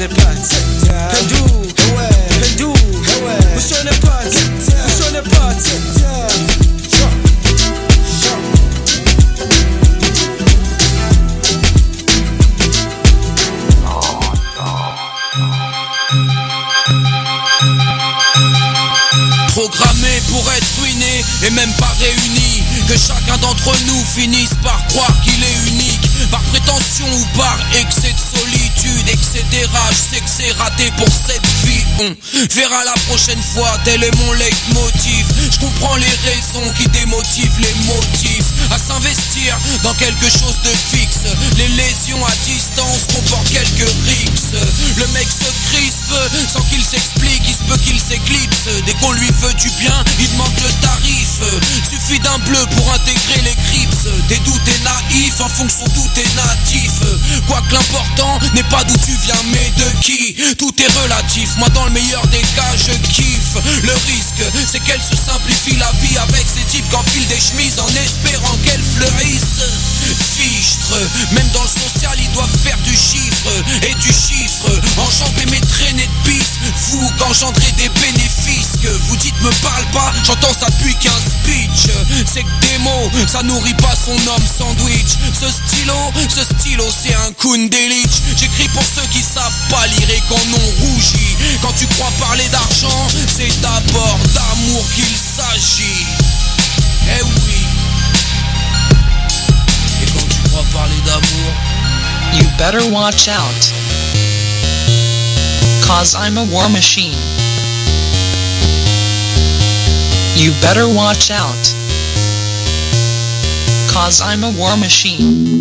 les pattes, Hindu, Hindu, où sont les pattes, où sont les pattes. Programmé pour être ruiné et même pas réuni, que chacun d'entre nous finisse par croire qu'il est unique, par prétention ou par excès de solitude, excès des rages, c'est que c'est raté pour cette vie. On verra la prochaine fois, tel est mon leitmotiv. Je comprends les raisons qui démotivent les motifs à s'investir dans quelque chose de fixe. Les lésions à distance comportent quelques rixes. Le mec se crispe sans qu'il s'explique, il se peut qu'il s'éclipse. Dès qu'on lui veut du bien, il demande le tarif. Suffit d'un bleu pour intégrer les crips. Des doutes et naïfs en fonction d'où t'es natif. Quoique l'important n'est pas d'où tu viens mais de qui. Tout est relatif, moi dans le meilleur des cas je kiffe. Le risque c'est qu'elle se simplifie la vie avec ces types qu'enfilent des chemises en espérant qu'elles fleurissent. Fichtre, même dans le social ils doivent faire du chiffre et du chiffre. Enjamber mes traînées de piste, fou qu'engendrer des bénéfices. Que vous dites me parle pas, j'entends ça depuis qu'un speech. C'est que des mots, ça nourrit pas son homme sandwich. Ce stylo c'est un Kundélich. J'écris pour ceux qui savent pas lire et qu'en ont rougi. Quand tu crois parler d'argent, c'est d'abord d'amour qu'il s'agit. Eh oui. Et quand tu crois parler d'amour, you better watch out, 'cause I'm a war machine. You better watch out, 'cause I'm a war machine.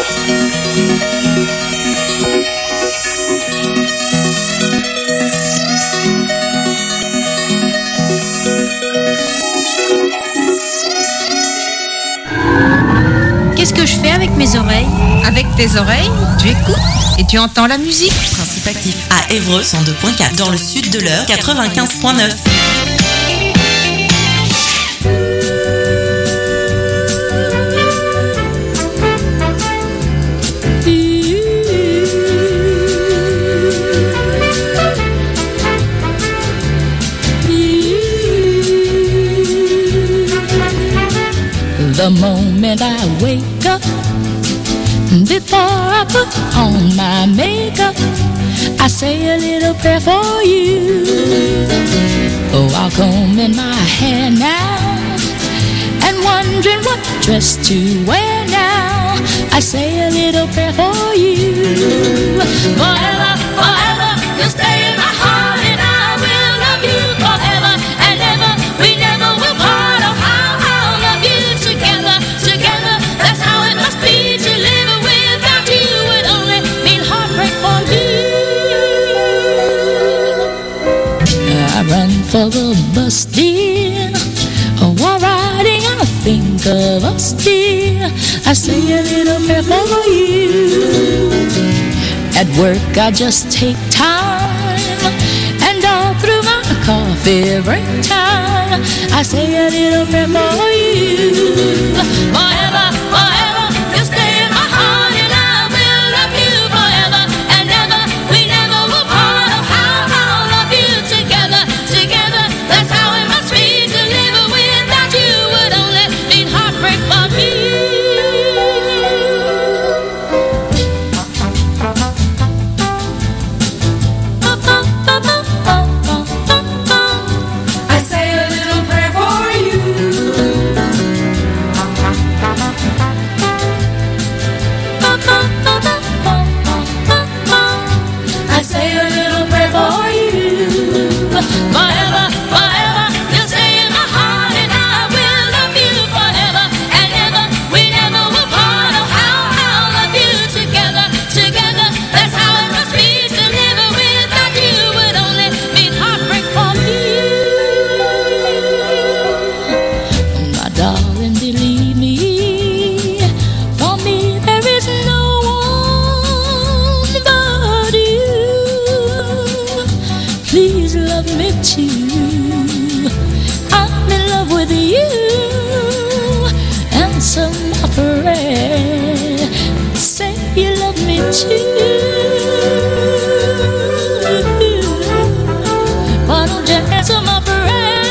Qu'est-ce que je fais avec mes oreilles? Avec tes oreilles, tu écoutes et tu entends la musique. Principe actif à Évreux 102.4, dans le sud de l'Eure 95.9. The moment I wake up, before I put on my makeup, I say a little prayer for you. Oh, I'll comb in my hair now, and wondering what dress to wear now. I say a little prayer for you. Forever, forever, you'll stay in my heart, and I will love you forever and ever. We never will part. Oh, how I'll love you together, together. That's how it must be to live without you. Would only mean heartbreak for me. I run for the bus, dear. Oh, while riding, I think of us, dear. I say a little prayer for you. At work, I just take time, and all through my coffee break time, I say a little prayer for you. Forever, forever, you'll stay in my heart, and I will love you forever and ever. We never will part. Oh, how I'll love you together, together. That's how it must be to live without you. Would only mean heartbreak for me. I say a little prayer for you. I say a little prayer for you. Forever, forever, you'll stay in my heart, and I will love you forever and ever. We never will part. Oh, how I'll love you together, together. That's how it must be to live without you. Would only mean heartbreak for me. My darling, believe me, for me there is no one but you. Please love me too. I'm in love with you. Answer my prayer. Say you love me too. Why don't you answer my prayer?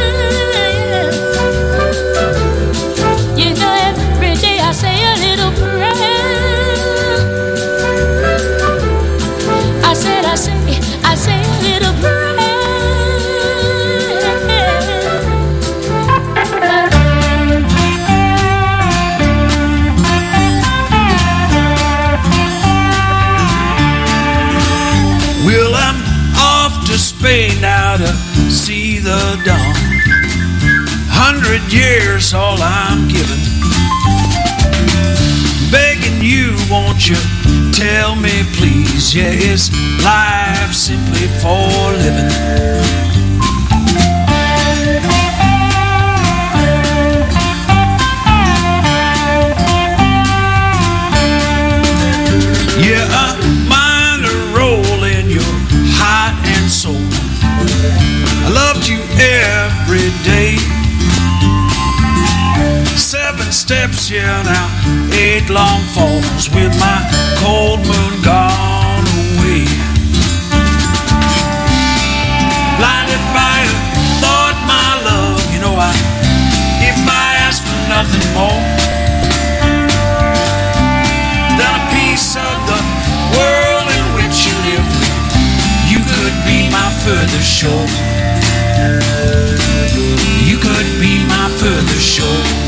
You know every day I say a little prayer. I say a little prayer. Well, I'm off to Spain now to see the dawn. 100 years, all I'm given. Begging you, won't you tell me, please? Yeah, is life simply for living? Yeah, a minor role in your heart and soul. I loved you every day. 7 steps, yeah, now 8 long falls with my cold moon gone away. Blinded by a thought, my love, you know if I ask for nothing more than a piece of the world in which you live, you could be my further shore. You could be my further shore.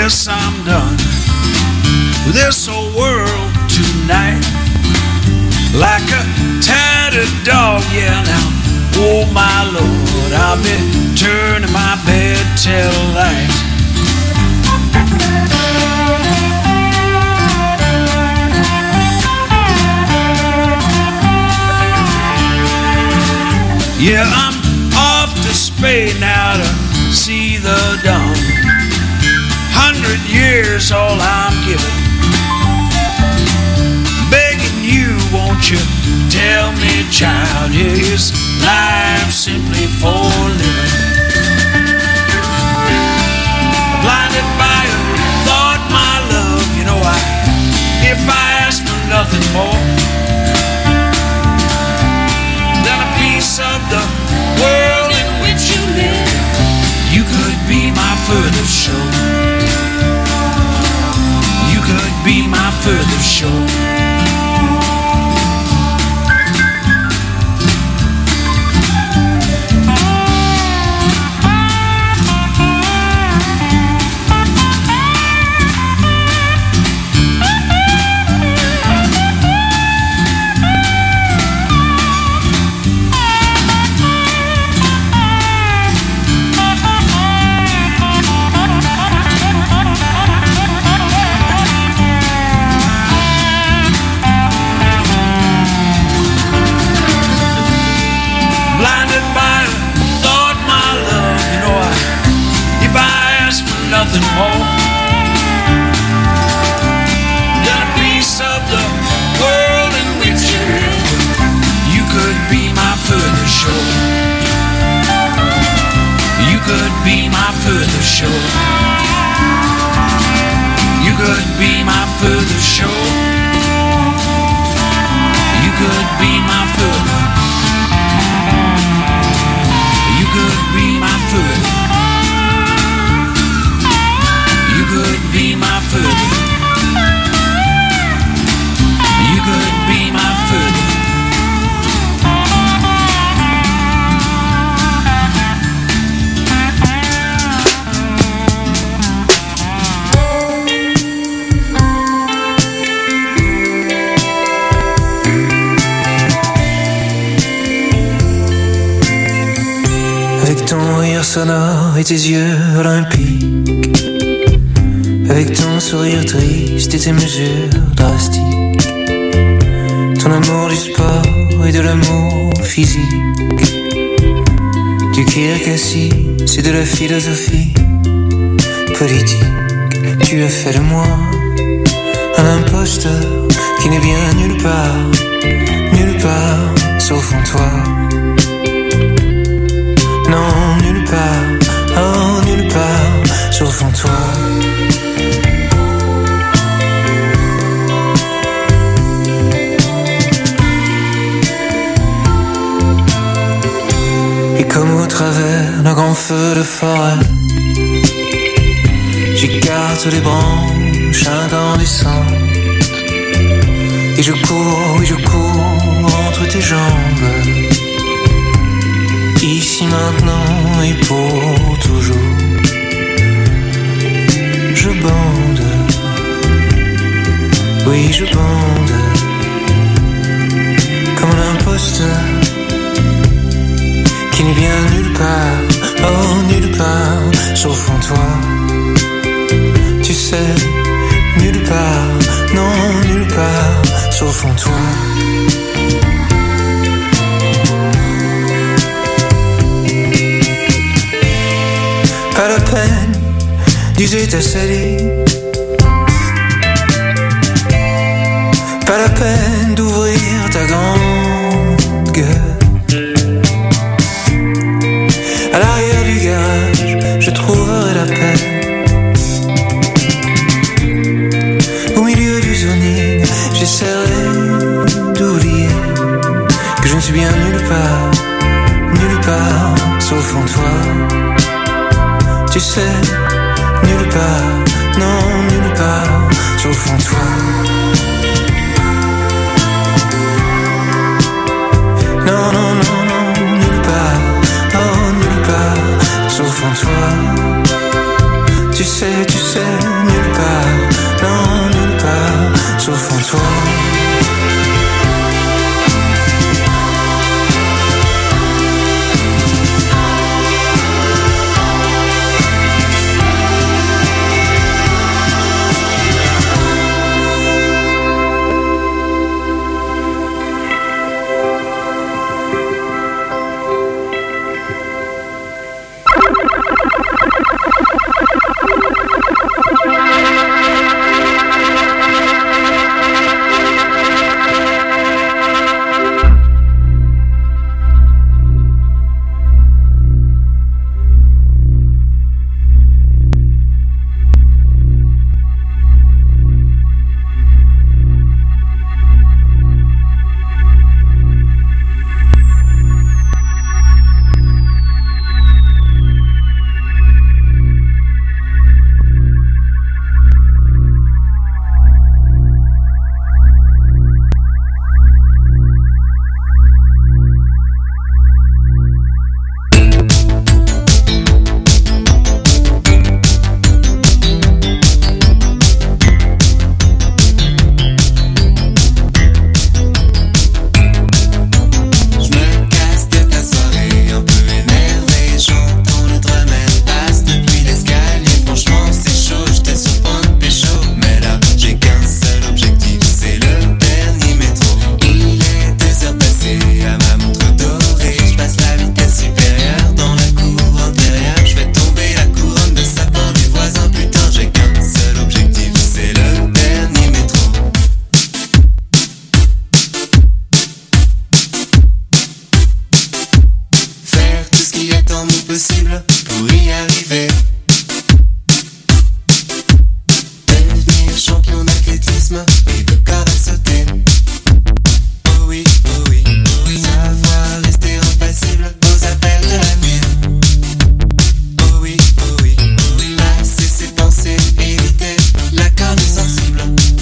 guess I'm done with this old world tonight. Like a tattered dog, yeah, now, oh my Lord, I'll be turning my bed till light. Yeah, I'm off to Spain now to see the dawn. 100 years all I'm given. Begging you, won't you tell me, child, is life simply for living? Blinded by a thought, my love, you know if I ask for nothing more than a piece of the world in which you live, you could be my further shore. You could be my further shore. Nothing more than a piece of the world in which you live. You could be my further shore. You could be my further shore. You could be my further shore. You could be my further. You could be my further. You could be my further. You could be my further. Avec ton rire sonore et tes yeux olympiques, avec ton sourire triste et tes mesures drastiques, ton amour du sport et de l'amour physique, du Kirkassi, c'est de la philosophie politique. Tu as fait de moi un imposteur qui n'est bien nulle part, sauf en toi. Non, nulle part, oh nulle part, sauf en toi. Et comme au travers d'un grand feu de forêt, j'écarte les branches incandescentes, et je cours entre tes jambes, ici maintenant et pour toujours. Je bande, oui je bande, comme un imposteur qui n'est bien nulle part, oh nulle part, sauf en toi. Tu sais, nulle part, non nulle part, sauf en toi. Pas la peine d'user ta salive, pas la peine d'ouvrir ta grande gueule. À l'arrière du garage, je trouverai la paix. Au milieu du zoning, j'essaierai d'oublier que je ne suis bien nulle part, sauf en toi. Tu sais, nulle part, non nulle part, sauf en toi. Non, non, non, non, nulle part, oh nulle part, sauf en toi. Tu sais, en nous possible pour y arriver. Devenir champion d'athlétisme et de corde à sauter. Oh oui, oh oui, oh oui. Savoir rester impassible aux appels de la nuit. Oh oui, oh oui, oh oui. Passer ses pensées, éviter la corde sensible.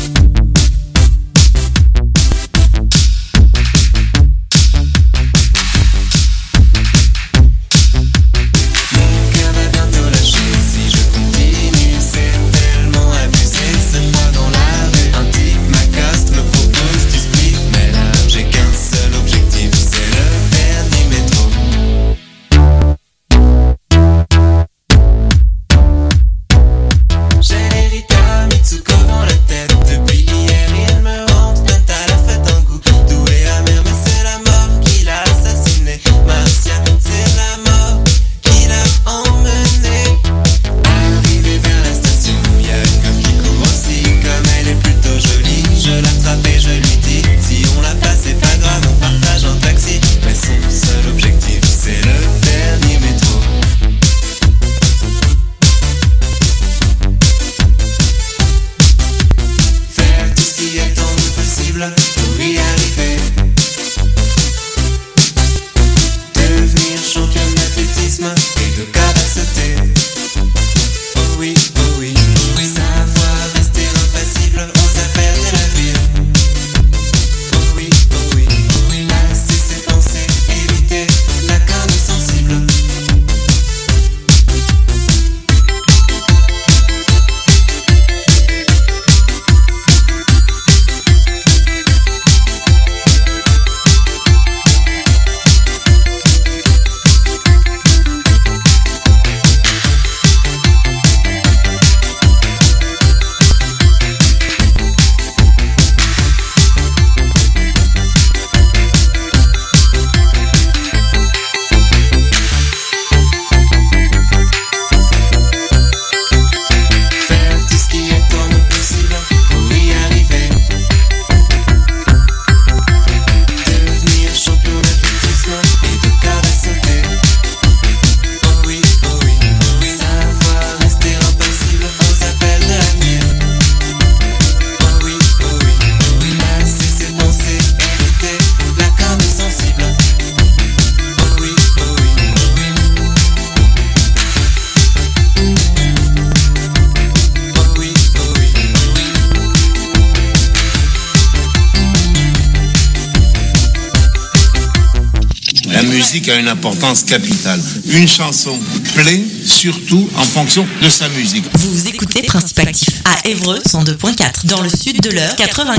A une importance capitale. Une chanson plaît surtout en fonction de sa musique. Vous écoutez Principe Actif à Évreux 102.4 dans le sud de l'heure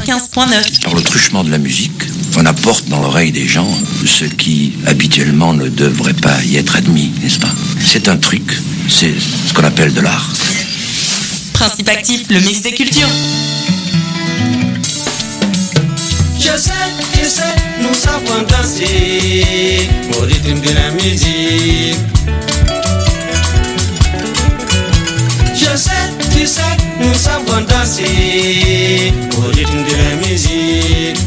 95.9. Par le truchement de la musique, on apporte dans l'oreille des gens ce qui habituellement ne devrait pas y être admis, n'est-ce pas? C'est un truc, c'est ce qu'on appelle de l'art. Principe Actif, le mix des cultures. Je sais, nous savons danser au rythme de la musique. Je sais, tu sais, nous savons danser au rythme de la musique.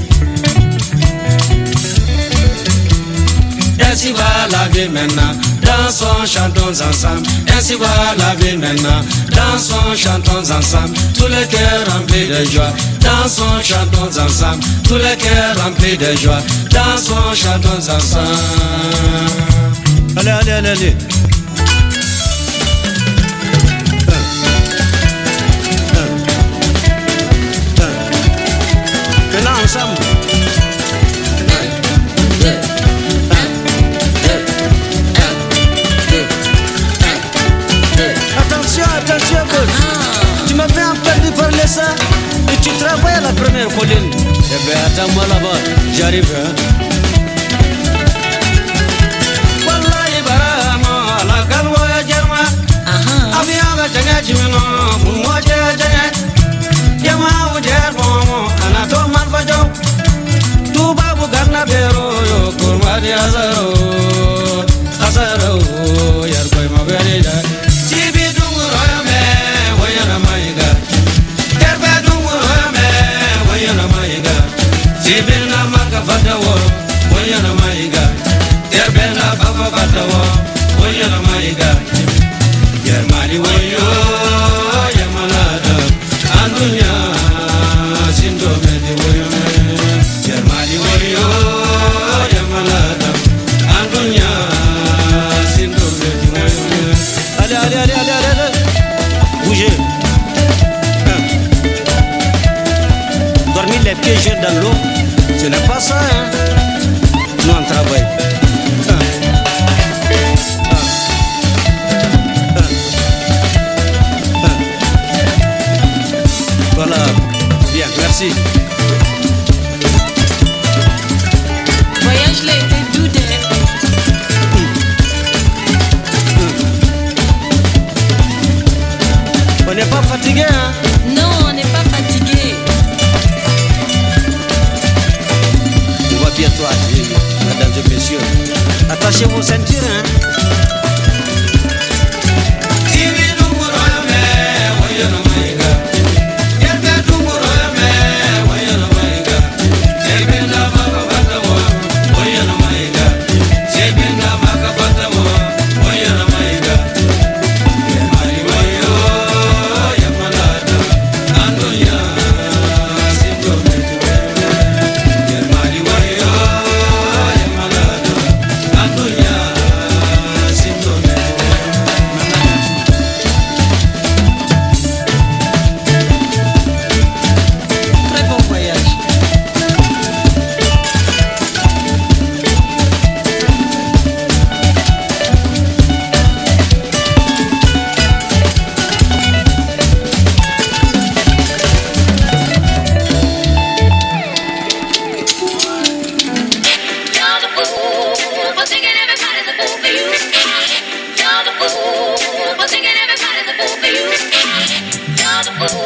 Ainsi va la vie maintenant, dansons, chantons ensemble. Ainsi va la vie maintenant, dansons, chantons ensemble. Tous les cœurs remplis de joie, dansons, chantons ensemble. Tous les cœurs remplis de joie, dansons, chantons ensemble. Allez, allez, allez, allez. Maintenant ensemble. Attention, tu m'avais entendu parler ça et tu travailles à la première colline. Eh bien, attends-moi là-bas, j'arrive. Wallahi barama la galwa jarma. Abiya ga jaga jimino munwa jaga. Yama ujar bomo ana to marfajo. Tu babu garna bero yo kurma di azaro. Azaro yar koy mabere da. Sibirna maka fatawa, wayana maiga. Terbena baba fatawa, wayana fatigué, hein? Non, on n'est pas fatigué. On va bientôt arriver, mesdames et messieurs. Attachez vos ceintures, hein? You're the fool